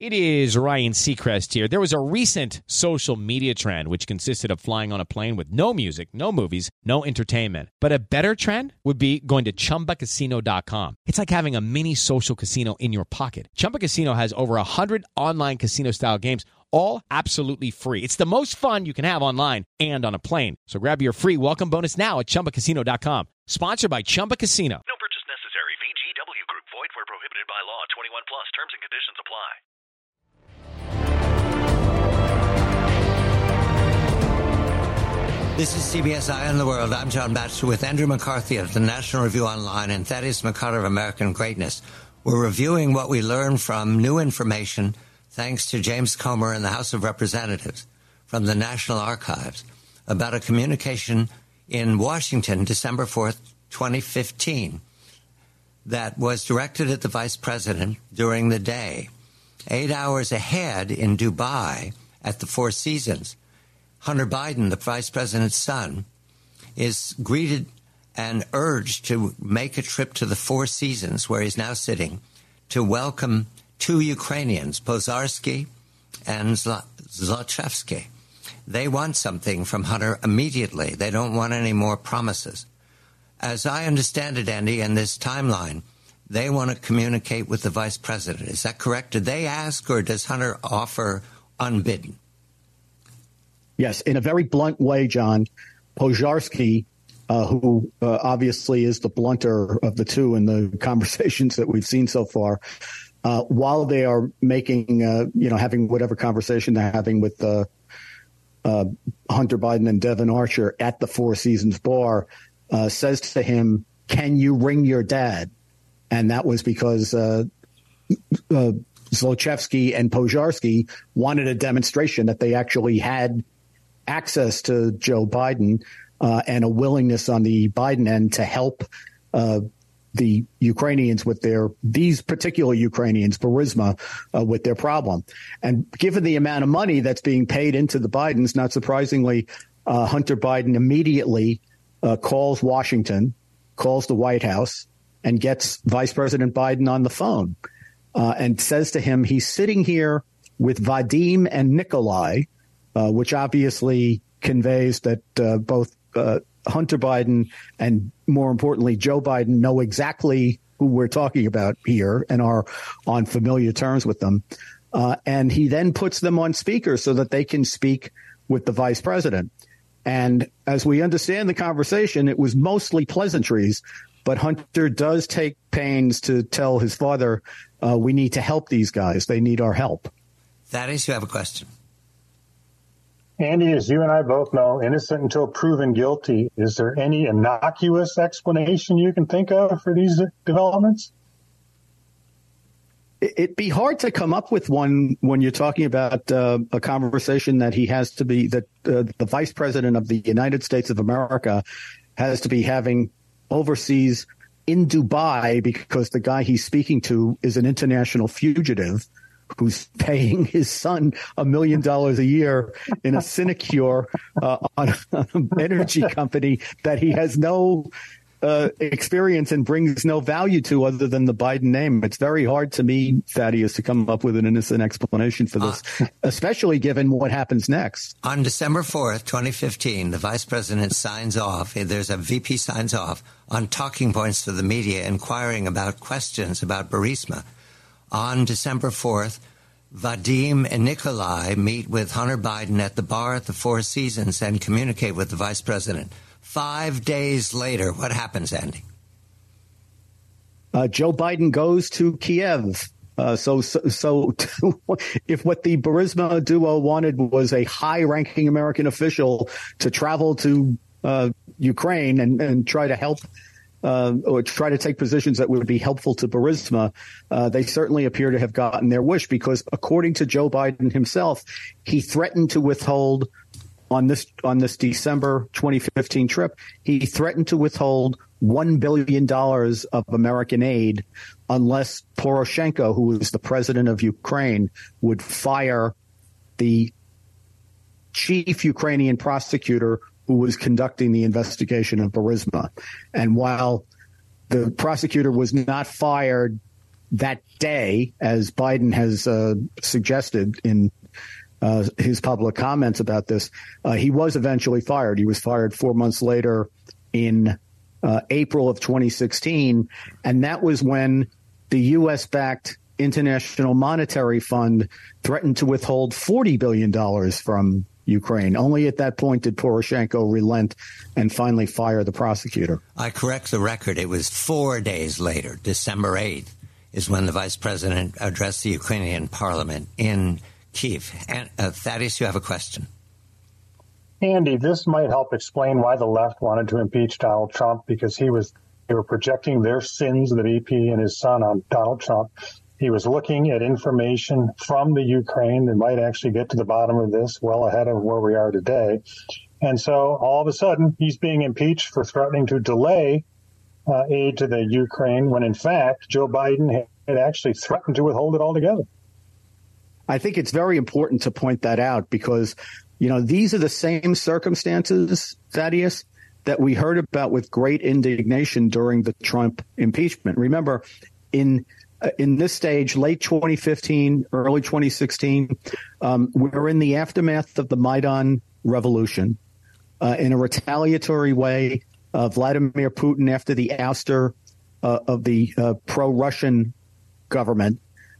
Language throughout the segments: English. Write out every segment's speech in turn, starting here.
It is Ryan Seacrest here. There was a recent social media trend which consisted of flying on a plane with no music, no movies, no entertainment. But a better trend would be going to ChumbaCasino.com. It's like having a mini social casino in your pocket. Chumba Casino has over 100 online casino-style games, all absolutely free. It's the most fun you can have online and on a plane. So grab your free welcome bonus now at ChumbaCasino.com. Sponsored by Chumba Casino. No purchase necessary. VGW Group. Void where prohibited by law. 21 plus. Terms and conditions apply. This is CBS Eye on the World. I'm John Batchelor with Andrew McCarthy of the National Review Online and Thaddeus McCarter of American Greatness. We're reviewing what we learned from new information thanks to James Comer in the House of Representatives from the National Archives about a communication in Washington, December 4th, 2015, that was directed at the vice president during the day. 8 hours ahead in Dubai at the Four Seasons, Hunter Biden, the vice president's son, is greeted and urged to make a trip to the Four Seasons, where he's now sitting, to welcome two Ukrainians, Pozharsky and Zlochevsky. They want something from Hunter immediately. They don't want any more promises. As I understand it, Andy, in this timeline, they want to communicate with the vice president. Is that correct? Did they ask, or does Hunter offer unbidden? Yes, in a very blunt way, John. Pozharsky, who obviously is the blunter of the two in the conversations that we've seen so far, while they are making, having whatever conversation they're having with Hunter Biden and Devon Archer at the Four Seasons bar, says to him, "Can you ring your dad?" And that was because Zlochevsky and Pozharsky wanted a demonstration that they actually had access to Joe Biden and a willingness on the Biden end to help the Ukrainians with these particular Ukrainians, Burisma, with their problem. And given the amount of money that's being paid into the Bidens, not surprisingly, Hunter Biden immediately calls Washington, calls the White House, and gets Vice President Biden on the phone and says to him, he's sitting here with Vadim and Nikolai, which obviously conveys that both Hunter Biden and, more importantly, Joe Biden know exactly who we're talking about here and are on familiar terms with them. And he then puts them on speaker so that they can speak with the vice president. And as we understand the conversation, it was mostly pleasantries, but Hunter does take pains to tell his father, we need to help these guys. They need our help. That is, you have a question. Andy, as you and I both know, innocent until proven guilty. Is there any innocuous explanation you can think of for these developments? It'd be hard to come up with one when you're talking about a conversation that he has to be, that the vice president of the United States of America has to be having overseas in Dubai, because the guy he's speaking to is an international fugitive who's paying his son $1 million a year in a sinecure on an energy company that he has no experience and brings no value to other than the Biden name. It's very hard to me, Thaddeus, to come up with an innocent explanation for this, especially given what happens next. On December 4th, 2015, the vice president signs off. There's a VP signs off on talking points to the media, inquiring about questions about Burisma. On December 4th, Vadim and Nikolai meet with Hunter Biden at the bar at the Four Seasons and communicate with the vice president. 5 days later, what happens, Andy? Joe Biden goes to Kiev. So if what the Burisma duo wanted was a high-ranking American official to travel to Ukraine and try to help or try to take positions that would be helpful to Burisma, they certainly appear to have gotten their wish, because according to Joe Biden himself, he threatened to withhold on this December 2015 trip, he threatened to withhold $1 billion of American aid unless Poroshenko, who is the president of Ukraine, would fire the chief Ukrainian prosecutor who was conducting the investigation of Burisma. And while the prosecutor was not fired, that day, as Biden has suggested in his public comments about this, he was eventually fired. He was fired 4 months later in April of 2016. And that was when the U.S.-backed International Monetary Fund threatened to withhold $40 billion from Ukraine. Only at that point did Poroshenko relent and finally fire the prosecutor. I correct the record. It was 4 days later, December 8th, is when the vice president addressed the Ukrainian parliament in Kyiv. And Thaddeus, you have a question. Andy, this might help explain why the left wanted to impeach Donald Trump, because they were projecting their sins, the VP and his son, on Donald Trump. He was looking at information from the Ukraine that might actually get to the bottom of this well ahead of where we are today. And so all of a sudden, he's being impeached for threatening to delay aid to the Ukraine when, in fact, Joe Biden had actually threatened to withhold it altogether. I think it's very important to point that out because, these are the same circumstances, Thaddeus, that we heard about with great indignation during the Trump impeachment. Remember, in this stage, late 2015, early 2016, we're in the aftermath of the Maidan revolution. In a retaliatory way, Vladimir Putin, after the ouster of the pro-Russian government,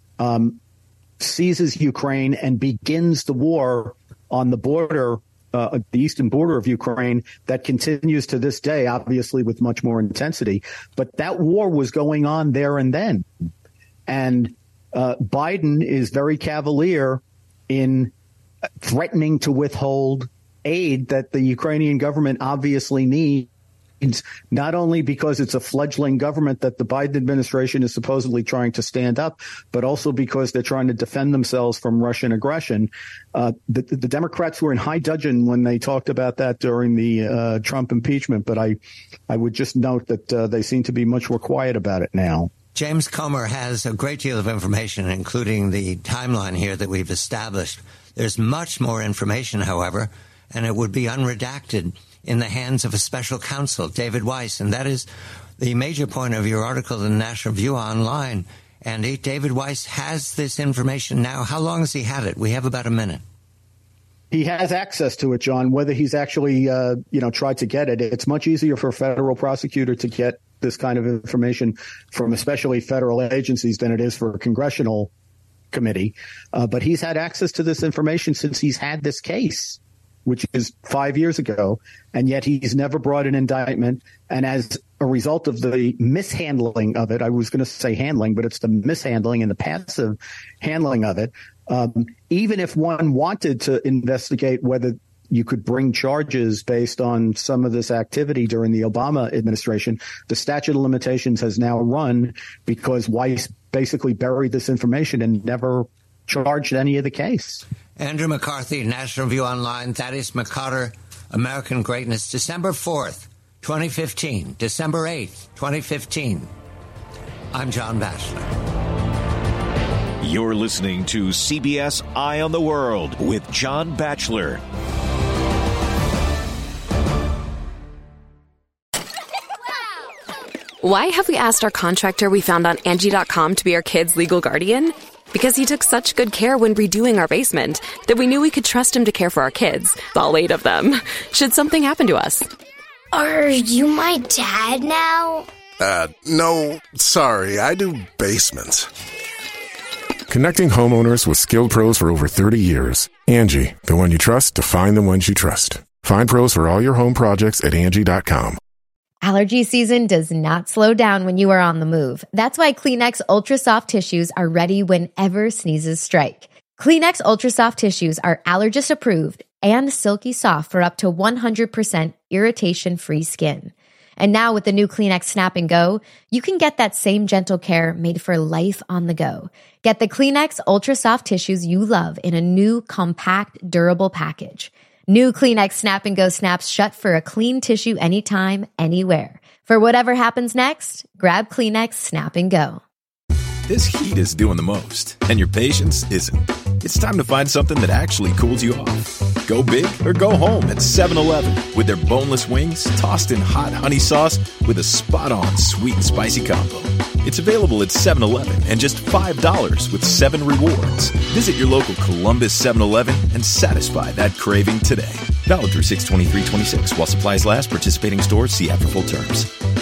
seizes Ukraine and begins the war on the border, the eastern border of Ukraine, that continues to this day, obviously with much more intensity. But that war was going on there and then. And Biden is very cavalier in threatening to withhold aid that the Ukrainian government obviously needs, not only because it's a fledgling government that the Biden administration is supposedly trying to stand up, but also because they're trying to defend themselves from Russian aggression. The Democrats were in high dudgeon when they talked about that during the Trump impeachment, but I would just note that they seem to be much more quiet about it now. James Comer has a great deal of information, including the timeline here that we've established. There's much more information, however, and it would be unredacted in the hands of a special counsel, David Weiss. And that is the major point of your article in National Review Online. And David Weiss has this information now. How long has he had it? We have about a minute. He has access to it, John. Whether he's actually, tried to get it, it's much easier for a federal prosecutor to get this kind of information from especially federal agencies than it is for a congressional committee. But he's had access to this information since he's had this case, which is 5 years ago, and yet he's never brought an indictment. And as a result of the mishandling of it, I was going to say handling, but it's the mishandling and the passive handling of it. Even if one wanted to investigate whether you could bring charges based on some of this activity during the Obama administration, the statute of limitations has now run because Weiss basically buried this information and never charged any of the case. Andrew McCarthy, National Review Online. Thaddeus McCarter, American Greatness, December 4th, 2015, December 8th, 2015. I'm John Batchelor. You're listening to CBS Eye on the World with John Batchelor. Why have we asked our contractor we found on Angie.com to be our kids' legal guardian? Because he took such good care when redoing our basement that we knew we could trust him to care for our kids, all 8 of them, should something happen to us. Are you my dad now? No, sorry, I do basements. Connecting homeowners with skilled pros for over 30 years. Angie, the one you trust to find the ones you trust. Find pros for all your home projects at Angie.com. Allergy season does not slow down when you are on the move. That's why Kleenex Ultra Soft Tissues are ready whenever sneezes strike. Kleenex Ultra Soft Tissues are allergist approved and silky soft for up to 100% irritation-free skin. And now with the new Kleenex Snap and Go, you can get that same gentle care made for life on the go. Get the Kleenex Ultra Soft Tissues you love in a new, compact, durable package. New Kleenex Snap and Go snaps shut for a clean tissue anytime, anywhere. For whatever happens next, grab Kleenex Snap and Go. This heat is doing the most, and your patience isn't. It's time to find something that actually cools you off. Go big or go home at 7-Eleven with their boneless wings tossed in hot honey sauce with a spot-on sweet and spicy combo. It's available at 7-Eleven and just $5 with 7 rewards. Visit your local Columbus 7-Eleven and satisfy that craving today. Valid through 6/23/26 while supplies last. Participating stores see after full terms.